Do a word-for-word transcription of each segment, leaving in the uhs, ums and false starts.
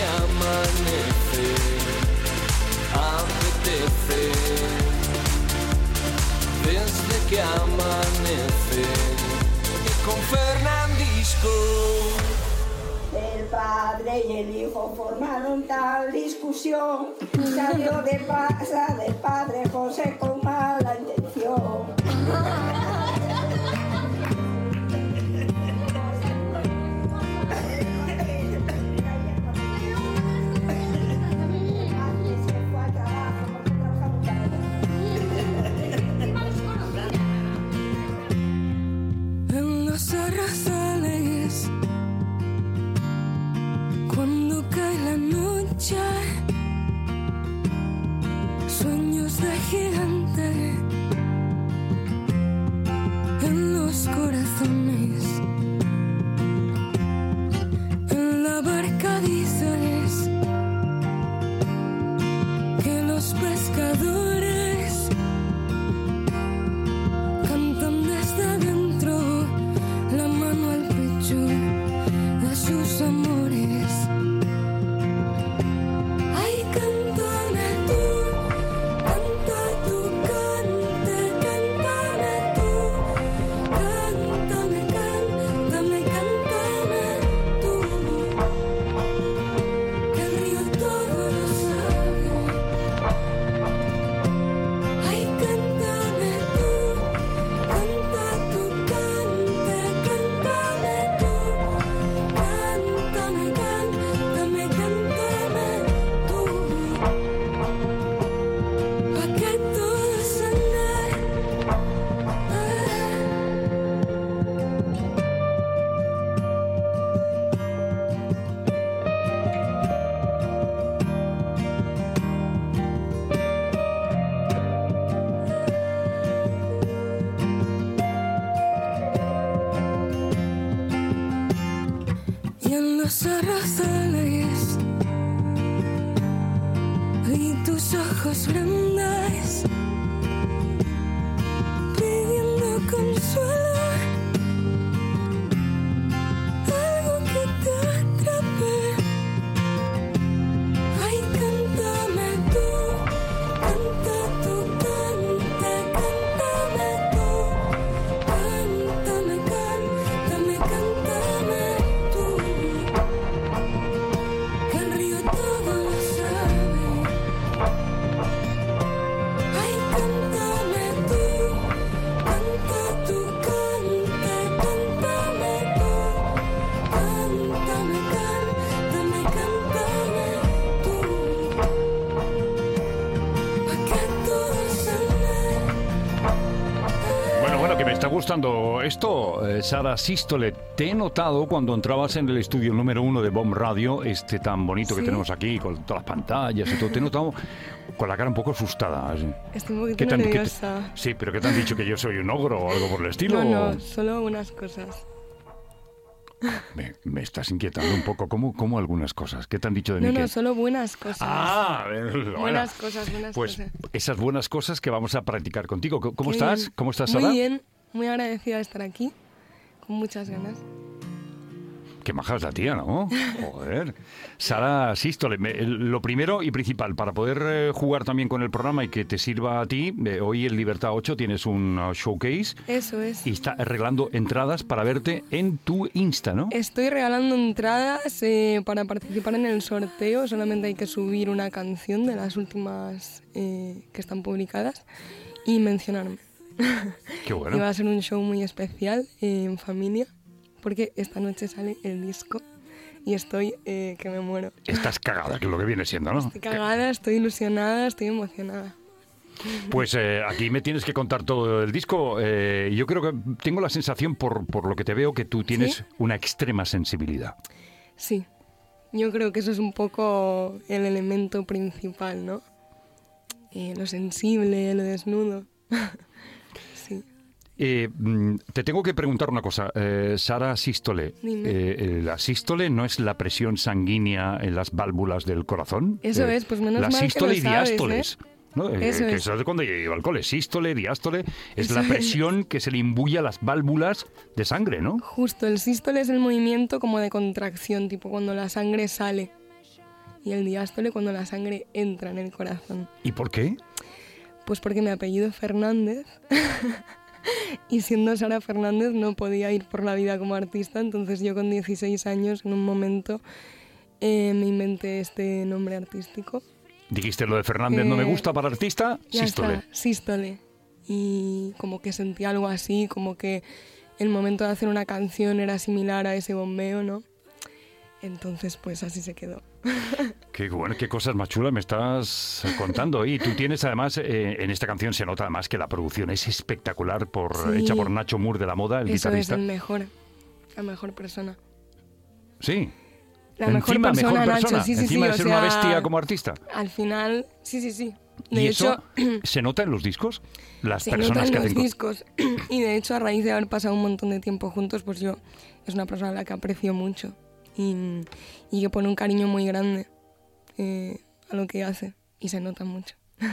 amanece, apetece, desde que amanece, y con Fernandisco. El padre y el hijo formaron tal discusión, salió de casa del padre José con mala intención. En los arrozales, cuando cae la noche, sueños de gigante en los corazones. En la barca dices que los pescadores cantan desde dentro, la mano al pecho de sus amores. Ay, cántame tú, canta tú, cante, cántame tú, cántame, cántame, cántame tú, que el río todo lo sabe. Ay, cántame tú, canta tú, cante, cántame tú, cántame, cántame, cántame tú, pa' que todo sane. Y en los arrozales vi tus ojos grandes pidiendo consuelo, algo que te atrape. Ay, cántame tú, canta tú, cante, cántame tú, cántame, cántame, cántame tú, que el río todo lo sabe. Ay, cántame tú, canta tú, cante, cántame tú, cántame, cántame, cántame tú, pa' que todo sane. Bueno, bueno, que me está gustando esto, eh, Sara Sístole. Te he notado cuando entrabas en el estudio número uno de Bomb Radio, este tan bonito que Sí. tenemos aquí, con todas las pantallas y todo. Te he notado con la cara un poco asustada. Estoy un ¿Qué poquito te han- qué te- nerviosa. Sí, pero ¿qué te han dicho? ¿Que yo soy un ogro o algo por el estilo? No, no, solo unas cosas. Me, me estás inquietando un poco. ¿Cómo, cómo algunas cosas? ¿Qué te han dicho de No, mí? no, que- solo buenas cosas. Ah, eh, bueno. Buenas cosas, buenas Pues cosas. esas buenas cosas que vamos a practicar contigo. ¿Cómo cómo Qué estás? bien. ¿Cómo estás, Sara? Muy bien, muy agradecida de estar aquí, con muchas ganas. Qué maja es la tía, ¿no? Joder. Sara Sístole, me- el- lo primero y principal, para poder eh, jugar también con el programa y que te sirva a ti, eh, hoy en Libertad ocho tienes un uh, showcase Eso es. y está arreglando entradas para verte en tu Insta, ¿no? Estoy regalando entradas eh, para participar en el sorteo. Solamente hay que subir una canción de las últimas eh, que están publicadas y mencionarme. Qué Y va bueno. a ser un show muy especial eh, en familia, porque esta noche sale el disco y estoy eh, que me muero. Estás cagada, que es lo que viene siendo, ¿no? Estoy cagada, estoy ilusionada, estoy emocionada. Pues eh, aquí me tienes que contar todo el disco. Eh, yo creo que tengo la sensación, por, por lo que te veo, que tú tienes ¿Sí? una extrema sensibilidad. Sí, yo creo que eso es un poco el elemento principal, ¿no? Eh, lo sensible, lo desnudo. Sí. Eh, mm, te tengo que preguntar una cosa, eh, Sara Sístole. Dime. Eh, eh, ¿La sístole no es la presión sanguínea en las válvulas del corazón? Eso Eh, es, pues menos la mal que sístole lo y sabes, diástoles. ¿No? Eh, Eso que es. eso es de cuando yo iba al cole. Sístole, diástole, es Eso la es. presión que se le imbuye a las válvulas de sangre, ¿no? Justo, el sístole es el movimiento como de contracción, tipo cuando la sangre sale. y el diástole cuando la sangre entra en el corazón. ¿Y por qué? Pues porque mi apellido es Fernández y siendo Sara Fernández no podía ir por la vida como artista, entonces yo con dieciséis años en un momento eh, me inventé este nombre artístico. Dijiste lo de Fernández eh, no me gusta para artista, ya Sístole. Está, Sístole. Y como que sentí algo así, como que el momento de hacer una canción era similar a ese bombeo, ¿no? Entonces, pues así se quedó. Qué bueno, qué cosas más chulas me estás contando. Y tú tienes además, eh, en esta canción se nota además que la producción es espectacular, por, sí. hecha por Nacho Moore de La Moda, el Eso guitarrista. Es el mejor, la mejor persona. Sí. La mejor Encima, persona, mejor Nacho, persona. sí, sí, Encima sí. de ser o sea, una bestia como artista. Al final, sí, sí, sí. De ¿Y hecho, eso se nota en los discos? Las se personas nota en que los hacen discos. Y de hecho, a raíz de haber pasado un montón de tiempo juntos, pues yo es una persona a la que aprecio mucho. Y, y que pone un cariño muy grande eh, a lo que hace. Y se nota mucho.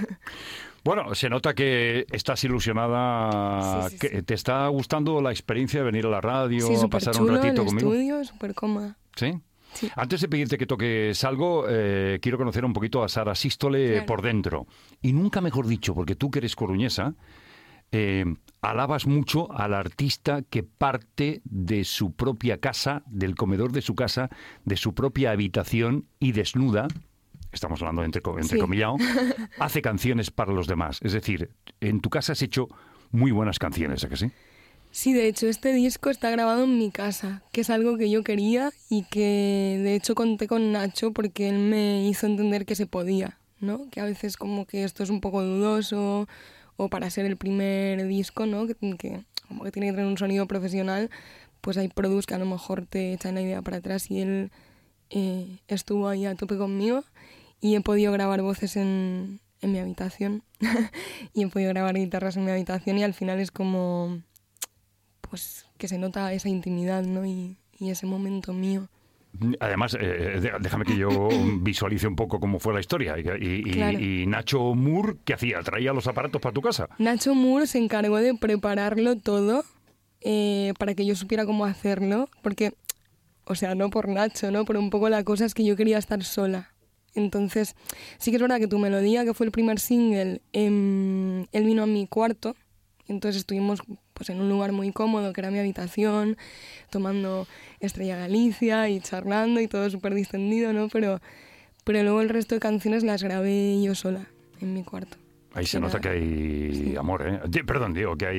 Bueno, se nota que estás ilusionada, sí, sí, que sí. te está gustando la experiencia de venir a la radio, sí, a pasar chulo, un ratito el conmigo. estudio, súper cómoda. ¿Sí? Sí. Antes de pedirte que toques algo, eh, quiero conocer un poquito a Sara Sístole Claro. por dentro. Y nunca mejor dicho, porque tú que eres coruñesa, eh, alabas mucho al artista que parte de su propia casa, del comedor de su casa, de su propia habitación y desnuda, estamos hablando entre, entrecomillado, sí. hace canciones para los demás. Es decir, en tu casa has hecho muy buenas canciones, ¿a que sí? Sí, de hecho, este disco está grabado en mi casa, que es algo que yo quería y que de hecho conté con Nacho porque él me hizo entender que se podía, ¿no? Que a veces como que esto es un poco dudoso o para ser el primer disco, ¿no? Que, que como que tiene que tener un sonido profesional, pues hay produs que a lo mejor te echan la idea para atrás y él eh, estuvo ahí a tope conmigo y he podido grabar voces en, en mi habitación y he podido grabar guitarras en mi habitación y al final es como... pues que se nota esa intimidad, ¿no? Y, y ese momento mío. Además, eh, déjame que yo visualice un poco cómo fue la historia. Y, y, claro. y Nacho Moore, ¿qué hacía? ¿Traía los aparatos para tu casa? Nacho Moore se encargó de prepararlo todo eh, para que yo supiera cómo hacerlo. Porque, o sea, no por Nacho, ¿no? Pero un poco la cosa es que yo quería estar sola. Entonces, sí que es verdad que Tu Melodía, que fue el primer single, eh, él vino a mi cuarto. Entonces estuvimos pues en un lugar muy cómodo, que era mi habitación, tomando Estrella Galicia y charlando y todo súper distendido, ¿no? Pero, pero luego el resto de canciones las grabé yo sola, en mi cuarto. Ahí se Era... nota que hay sí. amor, ¿eh? D- perdón, digo que hay...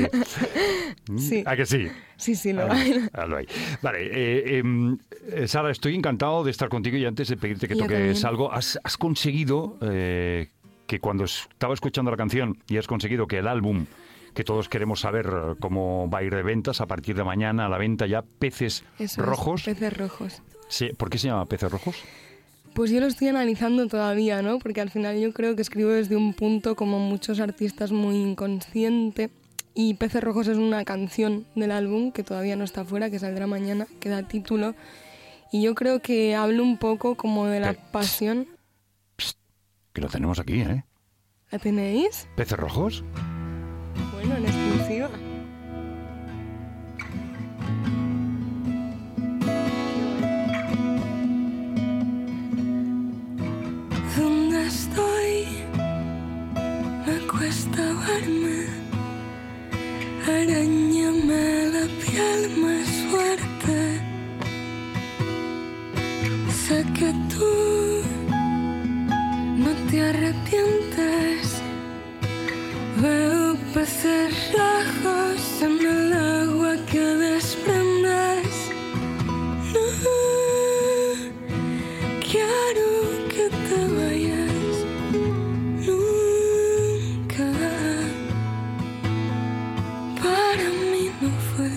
sí. ¿A que sí? Sí, sí, lo ah, hay. Ah, lo hay. Vale, eh, eh, Sara, estoy encantado de estar contigo y antes de pedirte que yo toques también. algo, has, has conseguido eh, que cuando estaba escuchando la canción y has conseguido que el álbum... que todos queremos saber cómo va a ir de ventas a partir de mañana a la venta ya, Peces Eso Rojos. Es, Peces Rojos. Sí, ¿por qué se llama Peces Rojos? Pues yo lo estoy analizando todavía, ¿no? Porque al final yo creo que escribo desde un punto como muchos artistas muy inconsciente y Peces Rojos es una canción del álbum que todavía no está fuera, que saldrá mañana, que da título y yo creo que hablo un poco como de la Pe- pasión. Psst, que lo tenemos aquí, ¿eh? ¿La tenéis? ¿Peces Rojos? Bueno, en exclusiva. ¿Dónde estoy? Me cuesta verme. Arañame la piel más fuerte. Sé que tú no te arrepientes. Veo peces rojos en el agua que desprendes. No quiero que te vayas nunca. Para mí no fue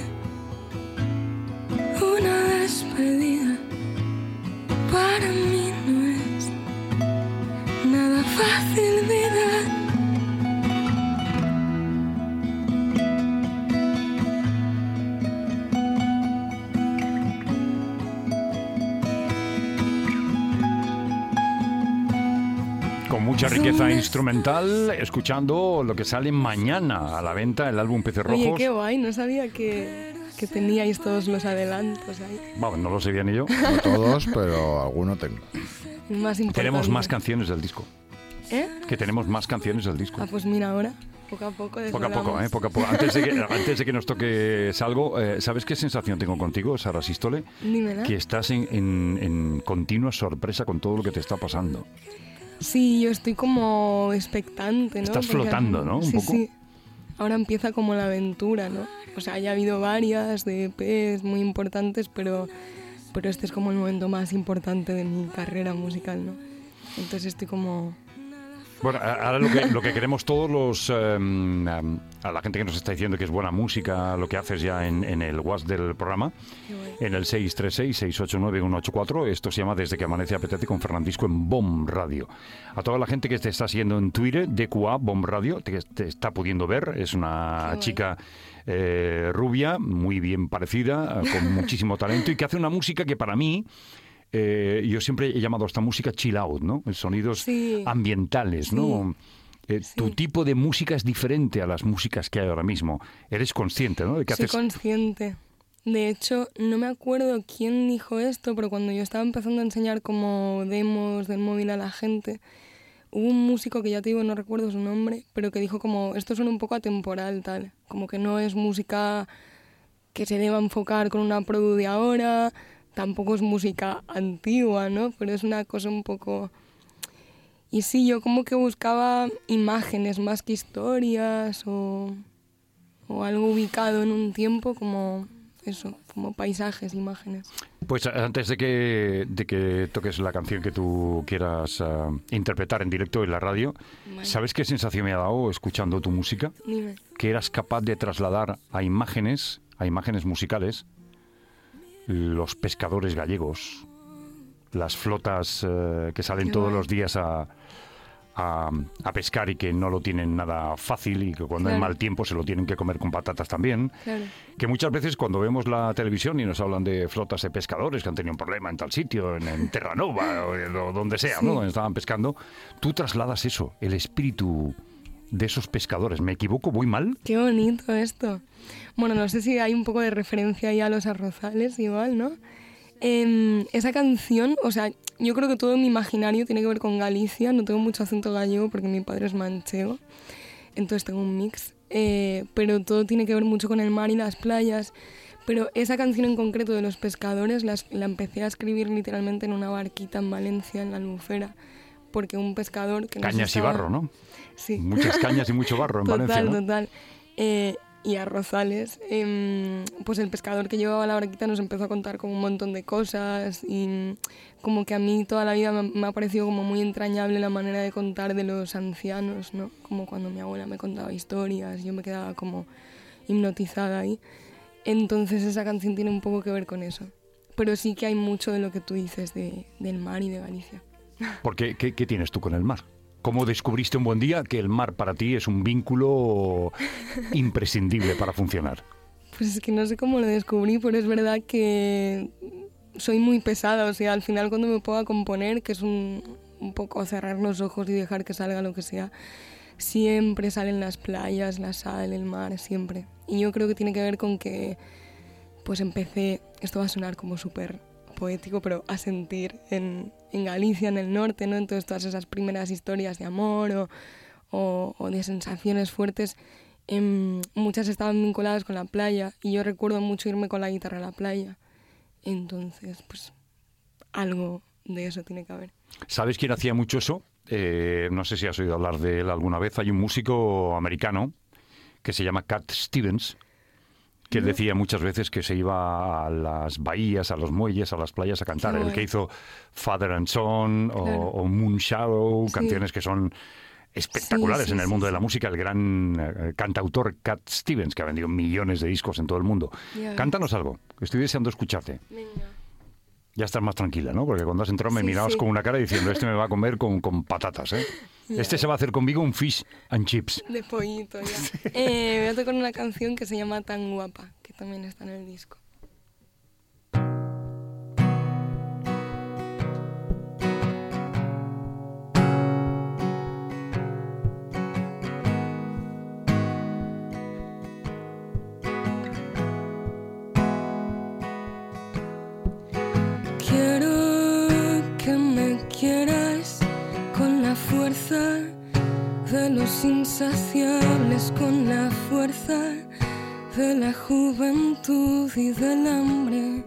una despedida. Para mí no es nada fácil, vida. Mucha riqueza instrumental, escuchando lo que sale mañana a la venta, el álbum Peces Rojos. Oye, qué guay, no sabía que, que teníais todos los adelantos ahí. Bueno, no lo sabía ni yo. No todos, pero alguno tengo. Más importante. Tenemos más canciones del disco. ¿Eh? Que tenemos más canciones del disco. Ah, pues mira ahora, poco a poco Poco a desvelamos. poco, ¿eh? Poco a poco. Antes de que, antes de que nos toques algo, eh, ¿sabes qué sensación tengo contigo, Sara Sístole? Dímela. Que estás en, en, en continua sorpresa con todo lo que te está pasando. Sí, yo estoy como expectante, ¿no? Estás Porque- flotando, ¿no? Un sí, poco. sí. Ahora empieza como la aventura, ¿no? O sea, ya ha habido varias de E Pes muy importantes, pero, pero este es como el momento más importante de mi carrera musical, ¿no? Entonces estoy como... Bueno, a- ahora lo que, lo que queremos todos los... eh, um, a la gente que nos está diciendo que es buena música, lo que haces ya en, en el WhatsApp del programa, Qué guay. en el seis tres seis, seis ocho nueve, uno ocho cuatro. Esto se llama Desde que amanece apetece con Fernandisco en Bomb Radio. A toda la gente que te está siguiendo en Twitter, D Q A, Bomb Radio, te, te está pudiendo ver. Es una Qué guay. chica eh, rubia, muy bien parecida, con muchísimo talento y que hace una música que para mí... Eh, yo siempre he llamado a esta música chill out, ¿no? Sonidos Sí. ambientales, ¿no? Eh, Tu Sí. tipo de música es diferente a las músicas que hay ahora mismo. Eres consciente, ¿no? De que Soy haces... consciente. De hecho, no me acuerdo quién dijo esto, pero cuando yo estaba empezando a enseñar como demos del móvil a la gente, hubo un músico que ya te digo, no recuerdo su nombre, pero que dijo como, esto suena un poco atemporal, tal. Como que no es música que se deba enfocar con una produ de ahora, tampoco es música antigua, ¿no? Pero es una cosa un poco... Y sí, yo como que buscaba imágenes más que historias o, o algo ubicado en un tiempo como eso, como paisajes, imágenes. Pues antes de que, de que toques la canción que tú quieras ah, interpretar en directo en la radio, Vale. ¿sabes qué sensación me ha dado escuchando tu música? Dime. Que eras capaz de trasladar a imágenes, a imágenes musicales, los pescadores gallegos, las flotas eh, que salen Qué todos guay. los días a, a, a pescar y que no lo tienen nada fácil y que cuando hay Claro. mal tiempo se lo tienen que comer con patatas también. Claro. Que muchas veces cuando vemos la televisión y nos hablan de flotas de pescadores que han tenido un problema en tal sitio, en, en Terranova o, en- o donde sea, Sí. ¿no? Donde estaban pescando, tú trasladas eso, el espíritu de esos pescadores. ¿Me equivoco? ¿Voy mal? Qué bonito esto. Bueno, no sé si hay un poco de referencia ahí a los arrozales igual, ¿no? Em, esa canción, o sea, yo creo que todo mi imaginario tiene que ver con Galicia. No tengo mucho acento gallego porque mi padre es manchego, entonces tengo un mix. Eh, pero todo tiene que ver mucho con el mar y las playas. Pero esa canción en concreto de los pescadores la, la empecé a escribir literalmente en una barquita en Valencia, en la Albufera, porque un pescador que nos Cañas y estaba- barro, ¿no? Sí. Muchas cañas y mucho barro en Total, Valencia, ¿no? total. Eh, y arrozales. Em, pues el pescador que llevaba la barquita nos empezó a contar como un montón de cosas y como que a mí toda la vida me, me ha parecido como muy entrañable la manera de contar de los ancianos, ¿no? Como cuando mi abuela me contaba historias, yo me quedaba como hipnotizada ahí. Entonces esa canción tiene un poco que ver con eso. Pero sí que hay mucho de lo que tú dices de, del mar y de Galicia. Porque, ¿qué, qué tienes tú con el mar? ¿Cómo descubriste un buen día que el mar para ti es un vínculo imprescindible para funcionar? Pues es que no sé cómo lo descubrí, pero es verdad que soy muy pesada. O sea, al final cuando me pongo a componer, que es un, un poco cerrar los ojos y dejar que salga lo que sea, siempre salen las playas, la sal, el mar, siempre. Y yo creo que tiene que ver con que pues empecé, esto va a sonar como súper poético, pero a sentir en, en Galicia, en el norte, ¿no? Entonces todas esas primeras historias de amor o, o, o de sensaciones fuertes, em, muchas estaban vinculadas con la playa y yo recuerdo mucho irme con la guitarra a la playa. Entonces, pues algo de eso tiene que haber. ¿Sabes quién hacía mucho eso? Eh, no sé si has oído hablar de él alguna vez. Hay un músico americano que se llama Cat Stevens, que él decía muchas veces que se iba a las bahías, a los muelles, a las playas a cantar. Qué El guay. que hizo Father and Son o, Claro. o Moon Shadow, Sí. canciones que son espectaculares Sí, sí, en el sí, mundo de sí. la música. El gran eh, cantautor Cat Stevens, que ha vendido millones de discos en todo el mundo. Ya ves. Cántanos algo, estoy deseando escucharte. Venga. Ya estás más tranquila, ¿no? Porque cuando has entrado me Sí, mirabas sí. con una cara diciendo, este me va a comer con, con patatas, ¿eh? Ya. Este se va a hacer conmigo un fish and chips. De pollito, ya. Eh, voy a tocar una canción que se llama Tan Guapa, que también está en el disco. Quiero que me quieras los insaciables con la fuerza de la juventud y del hambre.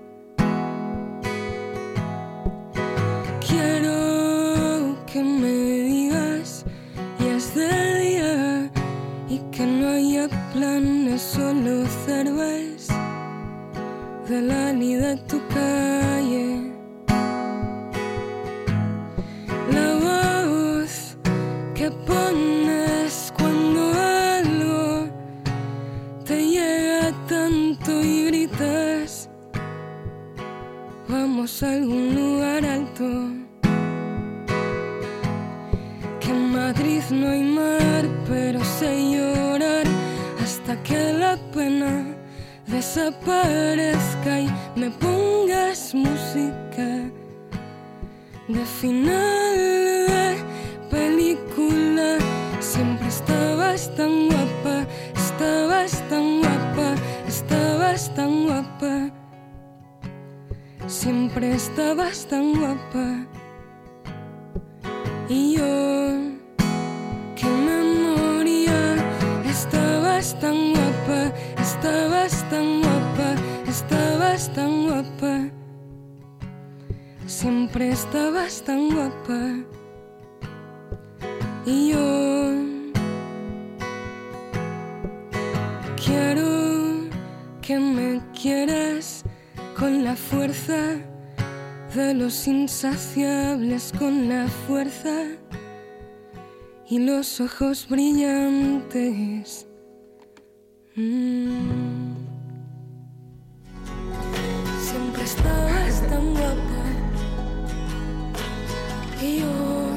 Quiero que me digas, ya es de día, y que no haya planes, solo cerveza de la ni de tu calle. La voz que pones cuando algo te llega tanto y gritas, vamos a algún lugar alto. Que en Madrid no hay mar, pero sé llorar hasta que la pena desaparezca y me pongas música de final de película. Siempre estabas tan guapa, estabas tan guapa, estabas tan guapa. Siempre estabas tan guapa. Y yo, que me moría, estabas tan guapa, estabas tan guapa, estabas tan guapa. Siempre estabas tan guapa. Y yo quiero que me quieras con la fuerza de los insaciables, con la fuerza y los ojos brillantes. Mm. Siempre estabas tan guapa. Y yo.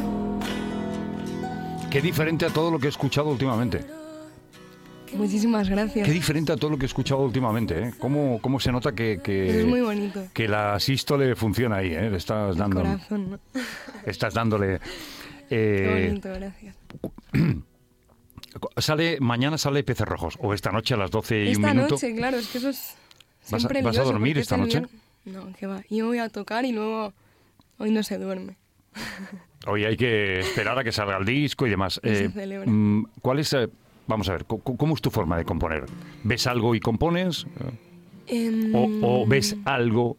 Qué diferente a todo lo que he escuchado últimamente. Muchísimas gracias. Qué diferente a todo lo que he escuchado últimamente, ¿eh? ¿Cómo, cómo se nota que, que, es muy bonito. que la sístole funciona ahí, ¿eh? Le estás El dando, corazón, ¿no? Estás dándole... Eh, Qué bonito, gracias. Sale, mañana sale Peces Rojos, o esta noche a las doce y esta un minuto. Esta noche, claro, es que eso es ¿Vas a, siempre ¿vas a lioso dormir porque esta es el noche? vier- No, que va. Yo voy a tocar y luego hoy no se duerme. Hoy hay que esperar a que salga el disco y demás. Y se Eh, celebra. mm, ¿Cuál es, eh, vamos a ver, co- ¿cómo es tu forma de componer? ¿Ves algo y compones? Em, ¿O, o ves algo,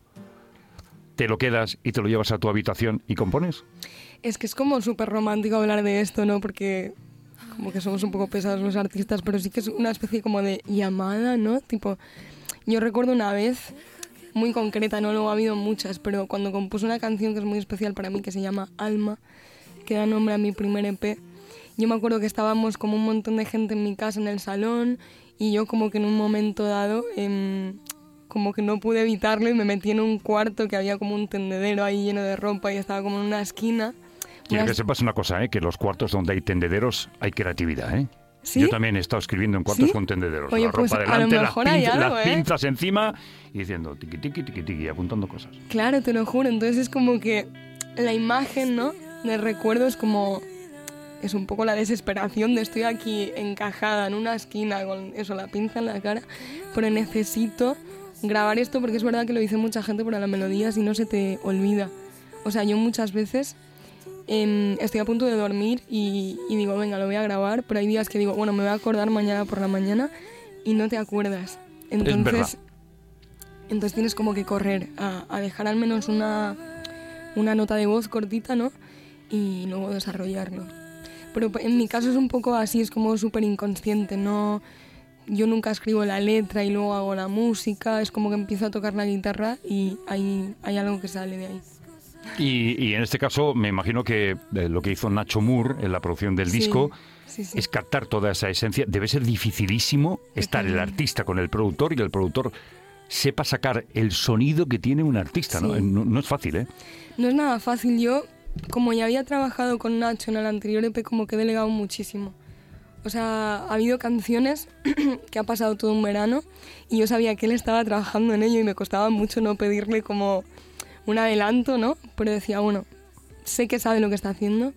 te lo quedas y te lo llevas a tu habitación y compones? Es que es como súper romántico hablar de esto, ¿no? Porque como que somos un poco pesados los artistas, pero sí que es una especie como de llamada, ¿no? Tipo, yo recuerdo una vez, muy concreta, ¿no? Luego ha habido muchas, pero cuando compuse una canción que es muy especial para mí, que se llama Alma, que da nombre a mi primer E P, yo me acuerdo que estábamos como un montón de gente en mi casa, en el salón, y yo como que en un momento dado, eh, como que no pude evitarlo y me metí en un cuarto que había como un tendedero ahí lleno de ropa y estaba como en una esquina. Quiero Unas- que sepas una cosa, ¿eh? Que los cuartos donde hay tendederos hay creatividad, ¿eh? ¿Sí? Yo también he estado escribiendo en cuartos ¿Sí? con tendederos. Oye, la pues, ropa a lo delante, las, mejor hay pinzas, algo, las ¿eh? pinzas encima y diciendo tiqui, tiqui, tiqui, tiqui, y apuntando cosas. Claro, te lo juro. Entonces es como que la imagen, ¿no? Del recuerdo es como... Es un poco la desesperación de estoy aquí encajada en una esquina con eso, la pinza en la cara, pero necesito grabar esto porque es verdad que lo dice mucha gente, pero la melodía si no se te olvida. O sea, yo muchas veces eh, estoy a punto de dormir y, y digo, venga, lo voy a grabar, pero hay días que digo, bueno, me voy a acordar mañana por la mañana y no te acuerdas. Entonces, verdad. entonces tienes como que correr a, a dejar al menos una, una nota de voz cortita, ¿no? Y luego desarrollarlo. Pero en mi caso es un poco así, es como súper inconsciente, ¿no? Yo nunca escribo la letra y luego hago la música, es como que empiezo a tocar la guitarra y hay, hay algo que sale de ahí. Y, y en este caso me imagino que eh, lo que hizo Nacho Moore en la producción del Sí, disco sí, sí. es captar toda esa esencia. Debe ser dificilísimo estar el Totalmente. artista con el productor y el productor sepa sacar el sonido que tiene un artista, ¿no? Sí. No, no es fácil, ¿eh? No es nada fácil. Yo, como ya había trabajado con Nacho en el anterior E P, como que he delegado muchísimo. O sea, ha habido canciones que ha pasado todo un verano y yo sabía que él estaba trabajando en ello y me costaba mucho no pedirle como un adelanto, ¿no? Pero decía, bueno, sé que sabe lo que está haciendo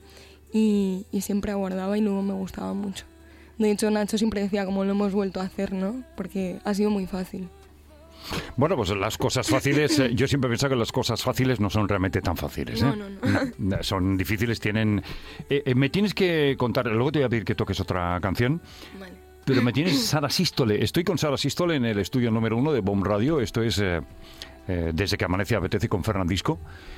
y, y siempre aguardaba y luego me gustaba mucho. De hecho, Nacho siempre decía como lo hemos vuelto a hacer, ¿no? Porque ha sido muy fácil. Bueno, pues las cosas fáciles, eh, yo siempre he pensado que las cosas fáciles no son realmente tan fáciles. ¿eh? No, no, no. No, son difíciles, tienen... Eh, eh, me tienes que contar, luego te voy a pedir que toques otra canción, Vale. pero me tienes Sara Sístole. Estoy con Sara Sístole en el estudio número uno de Bomb Radio. Esto es eh, eh, Desde que amanece apetece con Fernandisco.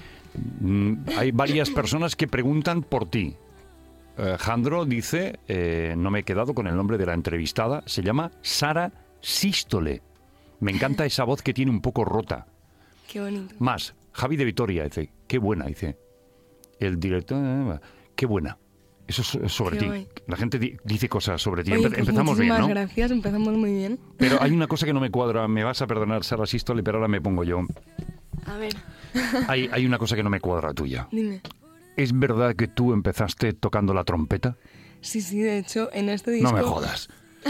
Mm, hay varias personas que preguntan por ti. Eh, Jandro dice, eh, no me he quedado con el nombre de la entrevistada, se llama Sara Sístole. Me encanta esa voz que tiene un poco rota. Qué bonito. Más, Javi de Vitoria dice, qué buena, dice. El director, eh, qué buena. Eso es sobre Qué ti. guay. La gente di- dice cosas sobre ti. Oye, Empe- pues empezamos bien, muchísimas ¿no? gracias, empezamos muy bien. Pero hay una cosa que no me cuadra. Me vas a perdonar, Sara Sístole, pero ahora me pongo yo. A ver, Hay, hay una cosa que no me cuadra tuya. dime. ¿Es verdad que tú empezaste tocando la trompeta? Sí, sí, de hecho, en este disco... No me jodas.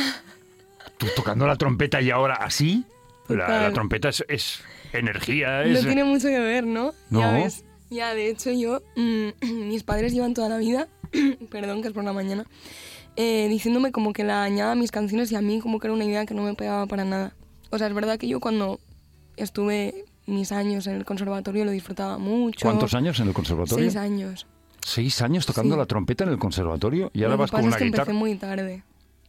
¿Tú tocando la trompeta y ahora así? La, Total. la trompeta es, es energía, es... No tiene mucho que ver, ¿no? No. Ya ves. Ya, de hecho, yo... mm, mis padres llevan toda la vida... perdón, que es por la mañana... eh, diciéndome como que la añada a mis canciones y a mí como que era una idea que no me pegaba para nada. O sea, es verdad que yo cuando estuve mis años en el conservatorio lo disfrutaba mucho. ¿Cuántos años en el conservatorio? Seis años. ¿Seis años tocando Sí. la trompeta en el conservatorio? Y ahora Lo que vas con pasa una es que guitarra. empecé muy tarde.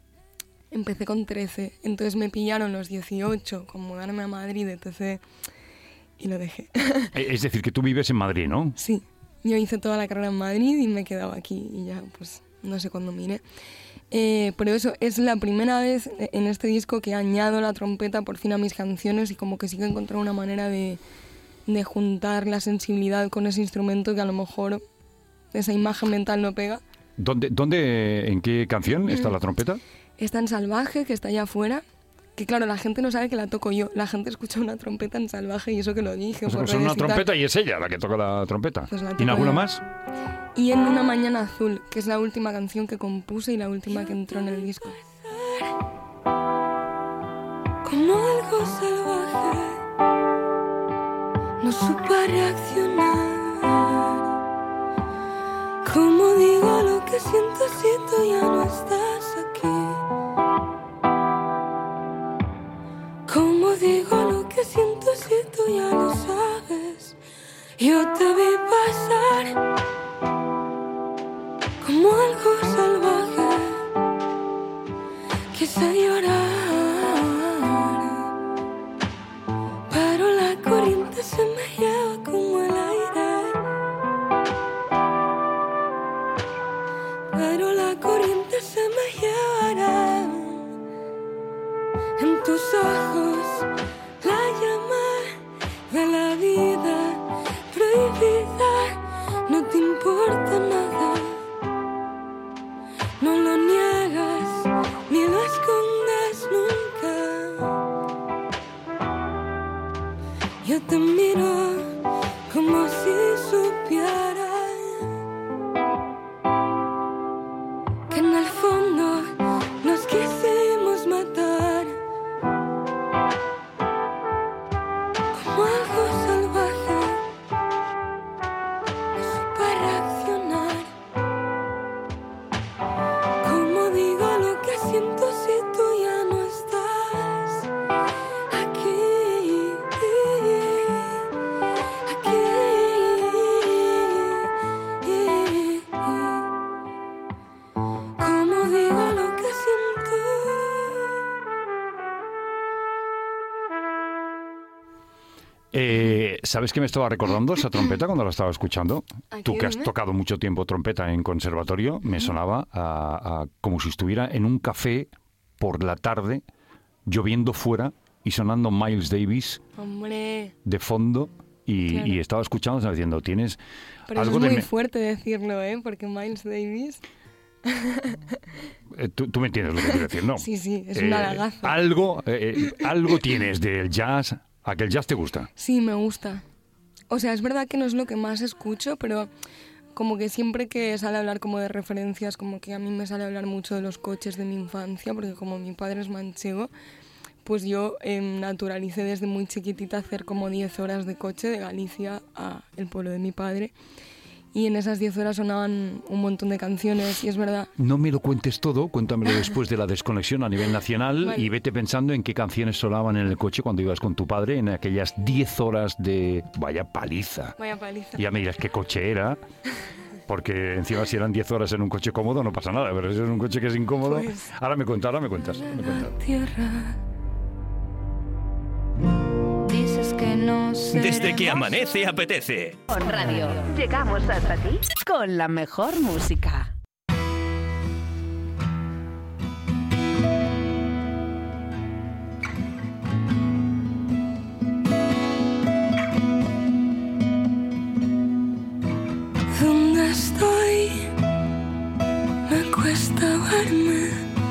Empecé con trece. Entonces me pillaron los dieciocho con mudarme a Madrid, etcétera. Y lo dejé. Eh, Es decir, que tú vives en Madrid, ¿no? Sí, yo hice toda la carrera en Madrid y me he quedado aquí y ya, pues, no sé cuándo mire. Eh, pero eso, es la primera vez en este disco que añado la trompeta por fin a mis canciones y como que sí que he encontrado una manera de, de juntar la sensibilidad con ese instrumento que a lo mejor esa imagen mental no pega. ¿Dónde, dónde, en qué canción está la trompeta? Es tan salvaje que está allá afuera, que claro, la gente no sabe que la toco yo. La gente escucha una trompeta en salvaje y eso que lo dije. O sea, por pues es una redes y tal. trompeta y es ella la que toca la trompeta. Pues la ¿Y toco en alguna yo. más? Y en Una mañana azul, que es la última canción que compuse y la última que entró en el disco. Como algo salvaje, no supe reaccionar. Como digo lo que siento si tú ya no estás aquí. Como digo lo que siento si tú ya lo sabes. Yo te vi pasar como algo salvaje. Quise llorar, pero la corriente se me lleva como el aire. Pero la corriente se me llevará. En tus ojos la llama de la vida prohibida. No te importa nada, no lo niegas ni lo escondes nunca. Yo te miro como si supiera que en el fondo nos quisimos matar. Como algo salvaje, no supe reaccionar. Como digo lo que siento si tú ya no estás aquí, aquí. Como digo lo que siento. Eh, ¿Sabes qué me estaba recordando esa trompeta cuando la estaba escuchando? ¿A Tú qué, que has dime? tocado mucho tiempo trompeta en conservatorio, me sonaba a, a- como si estuviera en un café por la tarde, lloviendo fuera y sonando Miles Davis Hombre, de fondo y, Claro. y estaba escuchando, estaba diciendo, tienes pero eso algo es de... muy me- fuerte decirlo, ¿eh? Porque Miles Davis... eh, tú, tú me entiendes lo que quiero decir, ¿no? Sí, sí, es un halagazo. Algo, eh, eh, algo tienes del jazz, ¿a que el jazz te gusta? Sí, me gusta. O sea, es verdad que no es lo que más escucho, pero como que siempre que sale a hablar como de referencias, como que a mí me sale a hablar mucho de los coches de mi infancia, porque como mi padre es manchego, pues yo eh, naturalicé desde muy chiquitita hacer como diez horas de coche de Galicia a el pueblo de mi padre. y en esas diez horas sonaban un montón de canciones y es verdad. No me lo cuentes todo, cuéntamelo después de la desconexión a nivel nacional vale. y vete pensando en qué canciones sonaban en el coche cuando ibas con tu padre en aquellas diez horas de... Vaya paliza. Vaya paliza. Ya me dirás qué coche era, porque encima si eran diez horas en un coche cómodo no pasa nada, pero si es un coche que es incómodo... Pues... Ahora me cuentas, ahora me cuentas. Me cuentas. Que no Desde que amanece apetece. Con radio llegamos hasta ti con la mejor música. ¿Dónde estoy? Me cuesta verme.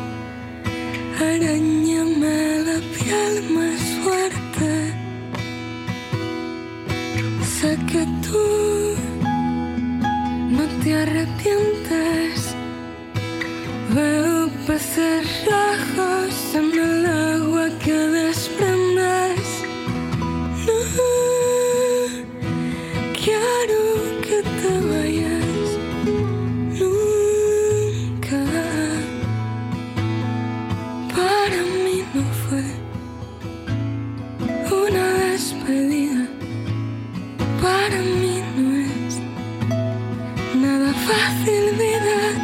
Arañame la piel más fuerte. Sé que tú no te arrepientes. Veo peces rojos en el agua que desprendes. No quiero que te vayas nunca. Para mí no fue una despedida. Para mí no es nada fácil, vida.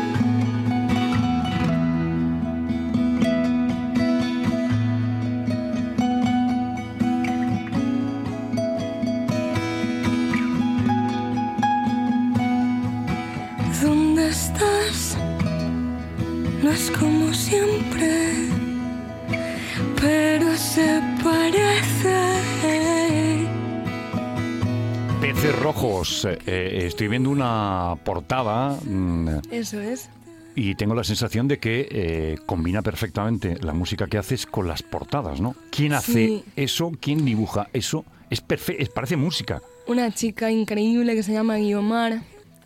¿Dónde estás? No es como siempre, pero se parece. Peces rojos. Eh, estoy viendo una portada. Mmm, Eso es. Y tengo la sensación de que eh, combina perfectamente la música que haces con las portadas, ¿no? ¿Quién hace sí. eso? ¿Quién dibuja eso? Es perfecto, es, parece música. Una chica increíble que se llama Guiomar.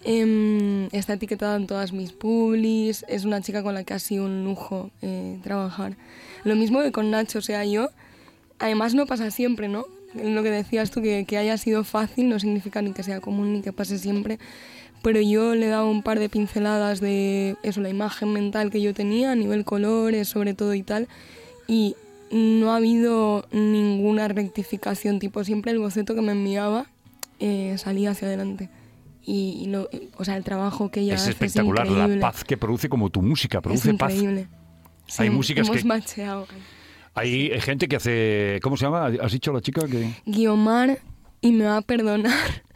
Eh, está etiquetada en todas mis publis. Es una chica con la que ha sido un lujo eh, trabajar. Lo mismo que con Nacho. O sea, yo... Además no pasa siempre, ¿no? Lo que decías tú, que, que haya sido fácil no significa ni que sea común ni que pase siempre, pero yo le he dado un par de pinceladas de eso, la imagen mental que yo tenía a nivel colores sobre todo y tal, y no ha habido ninguna rectificación, tipo siempre el boceto que me enviaba eh, salía hacia adelante. Y, y lo, o sea, el trabajo que ella es hace espectacular, es increíble. La paz que produce como tu música, produce es paz. Increíble. Sí, hay músicas hemos que... macheado. Hay gente que hace... ¿Cómo se llama? ¿Has dicho la chica que...? Guiomar, y me va a perdonar,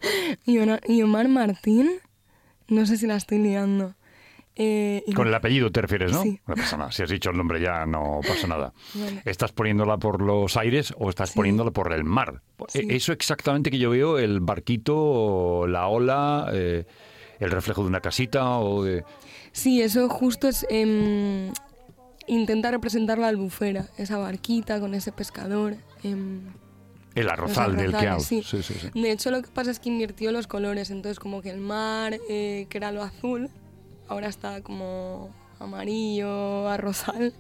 Guiomar Martín, no sé si la estoy liando. Eh, Con el apellido te refieres, ¿no? Sí. No pasa nada. Si has dicho el nombre ya no pasa nada. Bueno. ¿Estás poniéndola por los aires o estás Sí. poniéndola por el mar? Sí. Eso exactamente que yo veo, el barquito, la ola, eh, el reflejo de una casita o de... Sí, eso justo es... Eh, intenta representar la albufera, esa barquita con ese pescador. Eh, el arrozal del que hablo. Sí. Sí, sí, sí. De hecho, lo que pasa es que invirtió los colores. Entonces, como que el mar, eh, que era lo azul, ahora está como amarillo, arrozal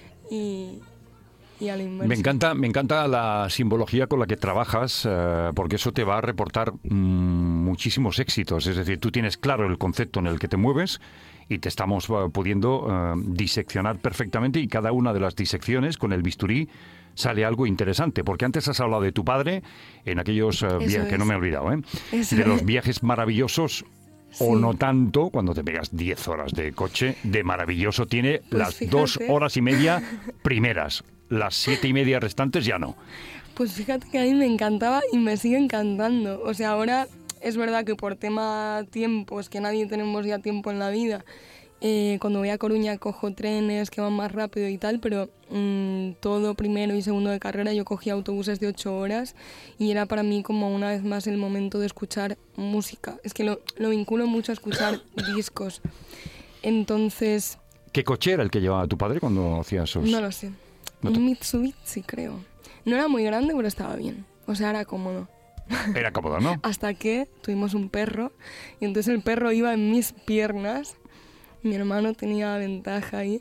y, y a la inversa. Me encanta, me encanta la simbología con la que trabajas, eh, porque eso te va a reportar mmm, muchísimos éxitos. Es decir, tú tienes claro el concepto en el que te mueves y te estamos uh, pudiendo uh, diseccionar perfectamente, y cada una de las disecciones con el bisturí sale algo interesante, porque antes has hablado de tu padre en aquellos uh, viajes, que no me he olvidado, ¿eh? Eso de los es. viajes maravillosos. Sí. O no tanto, cuando te pegas diez horas de coche, de maravilloso tiene Pues las fíjate. dos horas y media primeras. Las siete y media restantes ya no. Pues fíjate que a mí me encantaba y me sigue encantando. O sea, ahora es verdad que por tema tiempos, que nadie tenemos ya tiempo en la vida, eh, cuando voy a Coruña cojo trenes que van más rápido y tal, pero mmm, todo primero y segundo de carrera yo cogía autobuses de ocho horas y era para mí como una vez más el momento de escuchar música. Es que lo, lo vinculo mucho a escuchar discos. Entonces... ¿Qué coche era el que llevaba tu padre cuando hacía esos...? No lo sé. No te... Un Mitsubishi, creo. No era muy grande, pero estaba bien. O sea, era cómodo. Era cómodo, ¿no? Hasta que tuvimos un perro y entonces el perro iba en mis piernas. Mi hermano tenía ventaja ahí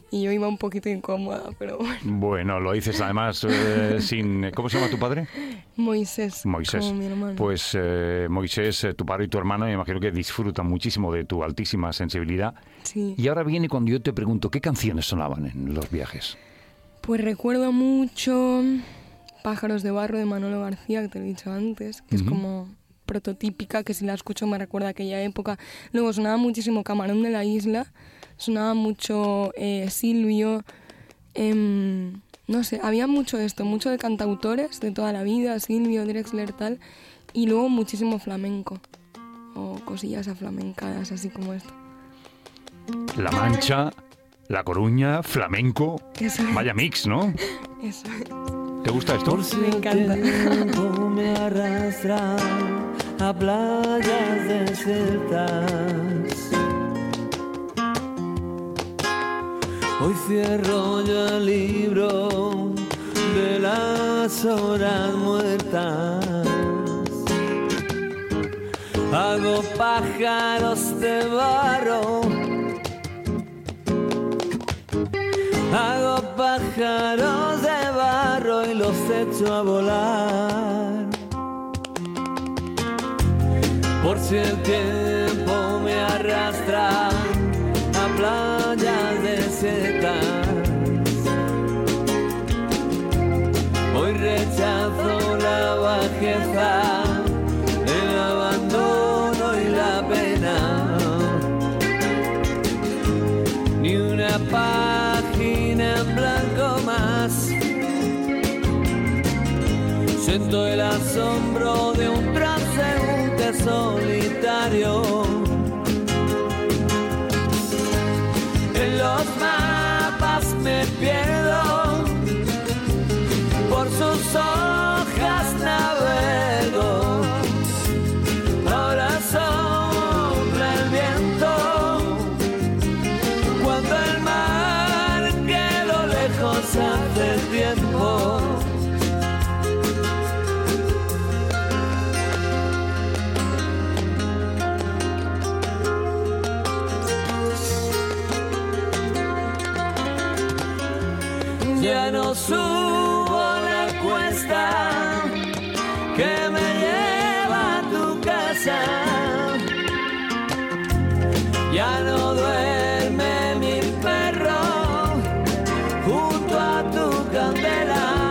y yo iba un poquito incómoda, pero bueno. Bueno, lo dices además eh, sin... ¿Cómo se llama tu padre? Moisés, Moisés. como mi hermano. Pues eh, Moisés, eh, tu padre y tu hermano, me imagino que disfrutan muchísimo de tu altísima sensibilidad. Sí. Y ahora viene cuando yo te pregunto, ¿qué canciones sonaban en los viajes? Pues recuerdo mucho Pájaros de barro de Manolo García, que te lo he dicho antes, que uh-huh. es como prototípica, que si la escucho me recuerda a aquella época. Luego sonaba muchísimo Camarón de la Isla, sonaba mucho eh, Silvio, eh, no sé, había mucho esto, mucho de cantautores de toda la vida, Silvio, Drexler, tal, y luego muchísimo flamenco, o cosillas aflamencadas, así como esto. La Mancha, La Coruña, flamenco, Eso es. Vaya mix, ¿no? Eso es. ¿Te gusta esto? Por si Me encanta. el tiempo me arrastra a playas desiertas. Hoy cierro ya el libro de las horas muertas. Hago pájaros de barro. Hago pájaros de barro y los echo a volar. Por si el tiempo me arrastra a playas desiertas, hoy rechazo la bajeza, el abandono y la pena. Ni una página en blanco más. Siento el asombro de un transeúnte solitario. En los mapas me pierdo, por sus hojas navego. Ahora sopla el viento, cuando el mar quedó lejos hace tiempo. Ya no subo la cuesta que me lleva a tu casa. Ya no duerme mi perro junto a tu candela.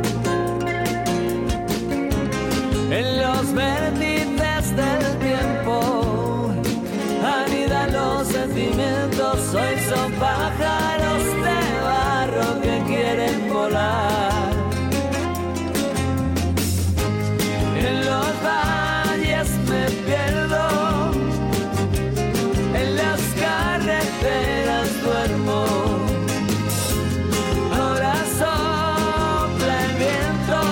En los vértices del tiempo anidan los sentimientos. Hoy son pájaros de barro que quieren volar. En los valles me pierdo, en las carreteras duermo. Ahora sopla el viento,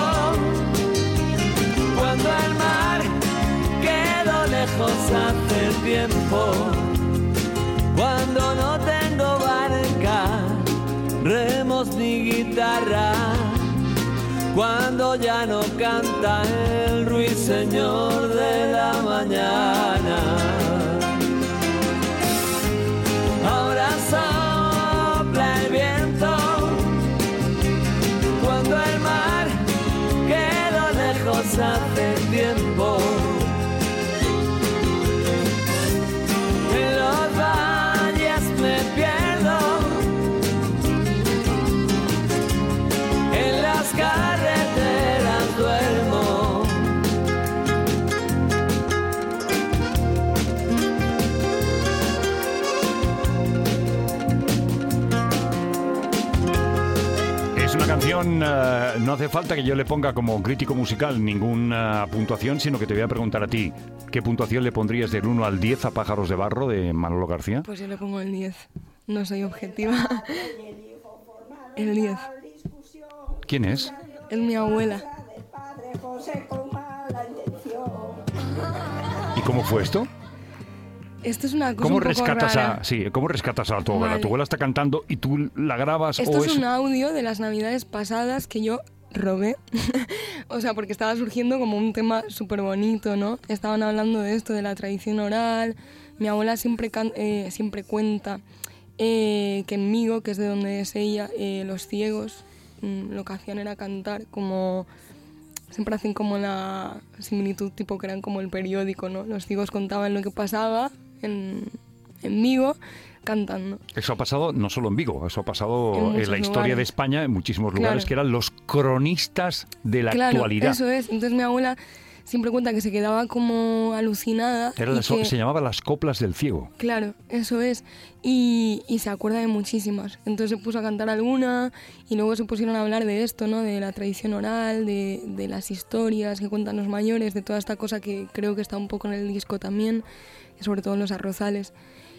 cuando el mar quedó lejos hace tiempo. Cuando no tengo barca, remos ni guitarra, cuando ya no canta el ruiseñor de la mañana. Ahora sopla el viento, cuando el mar quedó lejos hace tiempo. En los valles me pierdo, en las carreteras duermo. Es una canción, uh, no hace falta que yo le ponga como crítico musical ninguna puntuación, sino que te voy a preguntar a ti, ¿qué puntuación le pondrías del uno al diez a Pájaros de barro de Manolo García? Pues yo le pongo el diez, no soy objetiva. El diez. ¿Quién es? Es mi abuela. ¿Y cómo fue esto? Esto es una cosa ¿Cómo un poco rescatas rara. a, sí, ¿cómo rescatas a tu abuela? Vale. Tu abuela está cantando y tú la grabas Esto o es es un audio de las navidades pasadas que yo robé. O sea, porque estaba surgiendo como un tema súper bonito, ¿no? Estaban hablando de esto, de la tradición oral. Mi abuela siempre, can- eh, siempre cuenta eh, que en Migo, que es de donde es ella, eh, los ciegos mm, lo que hacían era cantar como... Siempre hacen como la similitud tipo que eran como el periódico, ¿no? Los ciegos contaban lo que pasaba en, en Vigo cantando. Eso ha pasado no solo en Vigo, eso ha pasado en, en la historia lugares. de España, en muchísimos lugares, claro. que eran los cronistas de la claro, actualidad. Eso es. Entonces mi abuela siempre cuenta que se quedaba como alucinada. Era la, que, se llamaba Las Coplas del Ciego. Claro, eso es. Y, y se acuerda de muchísimas. Entonces se puso a cantar alguna y luego se pusieron a hablar de esto, ¿no? De la tradición oral, de, de las historias que cuentan los mayores, de toda esta cosa que creo que está un poco en el disco también, sobre todo en los arrozales.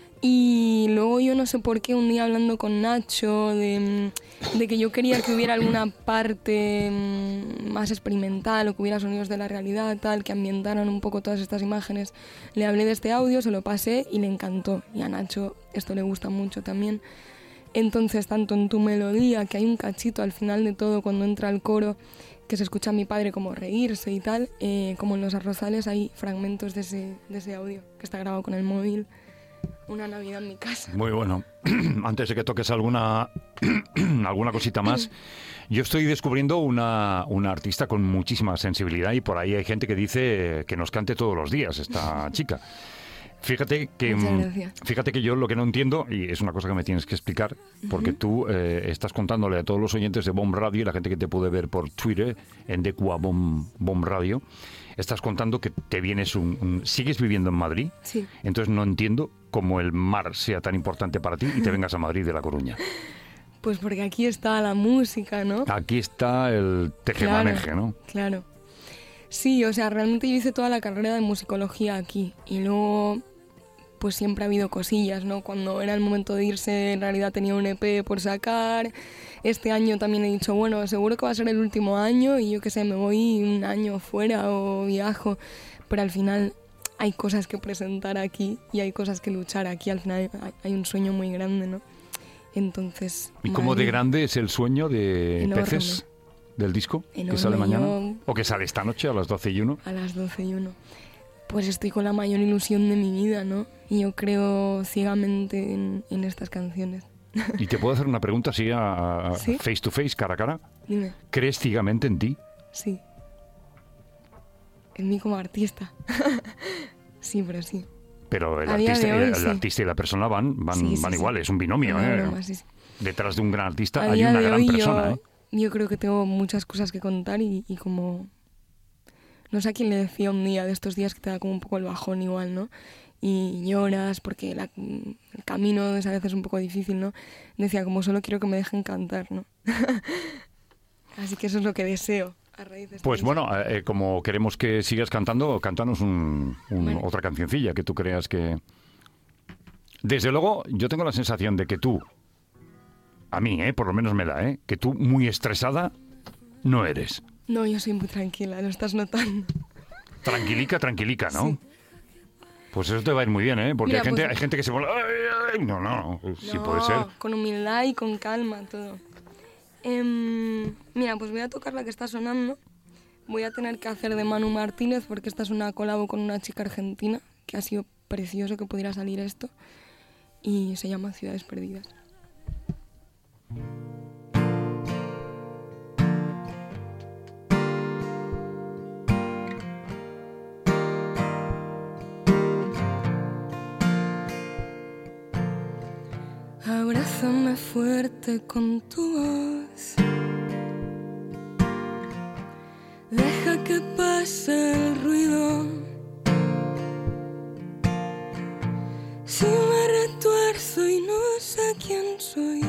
Y luego yo no sé por qué un día hablando con Nacho de, de que yo quería que hubiera alguna parte más experimental o que hubiera sonidos de la realidad, tal, que ambientaran un poco todas estas imágenes. Le hablé de este audio, se lo pasé y le encantó. Y a Nacho esto le gusta mucho también. Entonces, tanto en Tu Melodía, que hay un cachito al final de todo cuando entra el coro, que se escucha a mi padre como reírse y tal, eh, como en Los Arrozales hay fragmentos de ese, de ese audio que está grabado con el móvil. Una Navidad en mi casa. Muy bueno. Antes de que toques alguna alguna cosita más, yo estoy descubriendo una, una artista con muchísima sensibilidad y por ahí hay gente que dice que nos cante todos los días esta chica. Fíjate que fíjate que yo lo que no entiendo, y es una cosa que me tienes que explicar, porque uh-huh. tú eh, estás contándole a todos los oyentes de Bomb Radio y la gente que te puede ver por Twitter en Decua Bomb, Bomb Radio, estás contando que te vienes un, un... ¿Sigues viviendo en Madrid? Sí. Entonces no entiendo cómo el mar sea tan importante para ti y te vengas a Madrid de La Coruña. Pues porque aquí está la música, ¿no? Aquí está el tejemaneje, claro, ¿no? Claro. Sí, o sea, realmente yo hice toda la carrera de musicología aquí y luego pues siempre ha habido cosillas, ¿no? Cuando era el momento de irse, en realidad tenía un E P por sacar. Este año también he dicho, bueno, seguro que va a ser el último año y yo qué sé, me voy un año fuera o viajo. Pero al final hay cosas que presentar aquí y hay cosas que luchar aquí. Al final hay, hay un sueño muy grande, ¿no? Entonces... ¿Y cómo de grande es el sueño de enorme. Peces del disco? Enorme. ¿Que sale mañana? Yo... ¿O que sale esta noche a las doce y uno? A las doce y uno. Pues estoy con la mayor ilusión de mi vida, ¿no? Y yo creo ciegamente en, en estas canciones. ¿Y te puedo hacer una pregunta así a, a ¿Sí? face to face, cara a cara? Dime. ¿Crees ciegamente en ti? Sí. En mí como artista. Sí, pero sí. Pero el A día artista, de hoy, el, sí. el artista y la persona van, van, Sí, sí, van sí. igual, es un binomio. No, ¿eh? broma, sí, sí. Detrás de un gran artista A hay día una de gran hoy persona. yo, ¿eh? yo creo que tengo muchas cosas que contar y, y como... No sé a quién le decía un día de estos días que te da como un poco el bajón igual, ¿no? Y lloras porque la, el camino es a veces un poco difícil, ¿no? Decía, como solo quiero que me dejen cantar, ¿no? Así que eso es lo que deseo a raíz de esto. Pues bueno, eh, como queremos que sigas cantando, cántanos un, un, Vale. otra cancioncilla que tú creas que... Desde luego, yo tengo la sensación de que tú, a mí, eh, por lo menos me da, eh, que tú muy estresada no eres. No, yo soy muy tranquila, lo estás notando. Tranquilica, tranquilica, ¿no? Sí. Pues eso te va a ir muy bien, ¿eh? Porque Mira, hay, gente, pues- hay gente que se vuelve... "Ay, ay". No, no, sí No, puede ser. con humildad y con calma, todo. Em, mira, pues voy a tocar la que está sonando. Voy a tener que hacer de Manu Martínez porque esta es una colabo con una chica argentina, que ha sido precioso que pudiera salir esto. Y se llama Ciudades Perdidas. Abrázame fuerte con tu voz. Deja que pase el ruido. Si me retuerzo y no sé quién soy,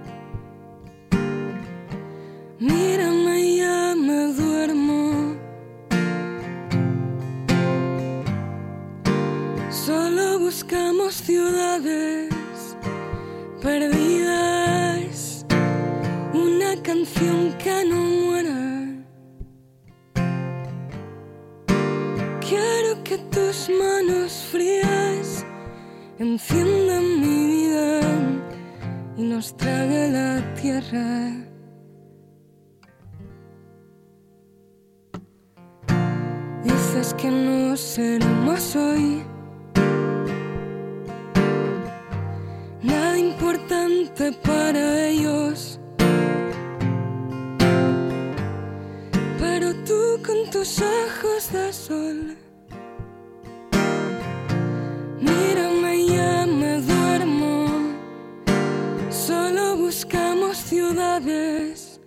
mírame y ya me duermo. Solo buscamos ciudades perdidas, una canción que no muera. Quiero que tus manos frías enciendan mi vida y nos trague la tierra. Dices que no seremos hoy. Nada importa existe para ellos. Pero tú con tus ojos de sol, mírame y ya me duermo. Solo buscamos ciudades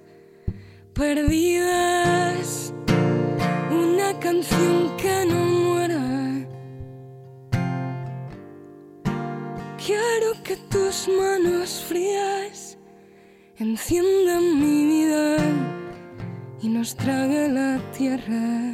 perdidas, una canción que no muera. Quiero que tus manos frías enciendan mi vida y nos trague la tierra.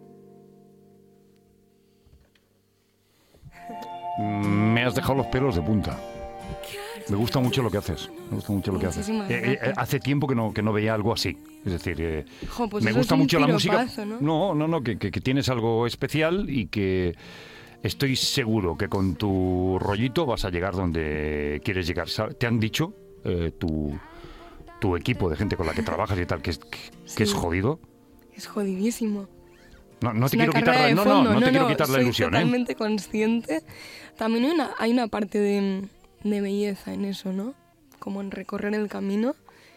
Me has dejado los pelos de punta. Me gusta mucho lo que haces. Me gusta mucho lo que haces. Eh, eh, hace tiempo que no que no veía algo así. Es decir, eh, jo, pues me eso gusta es un mucho la música. ¿no? No, no, no, que, que, que tienes algo especial y que estoy seguro que con tu rollito vas a llegar donde quieres llegar. ¿Te han dicho eh, tu, tu equipo de gente con la que trabajas y tal que es, que, sí. que es jodido? Es jodidísimo. No, no es te quiero quitar la, no, no, no, no te quiero quitar la ilusión, soy totalmente ¿eh? consciente. También hay una, hay una parte de, de belleza en eso, ¿no? Como en recorrer el camino.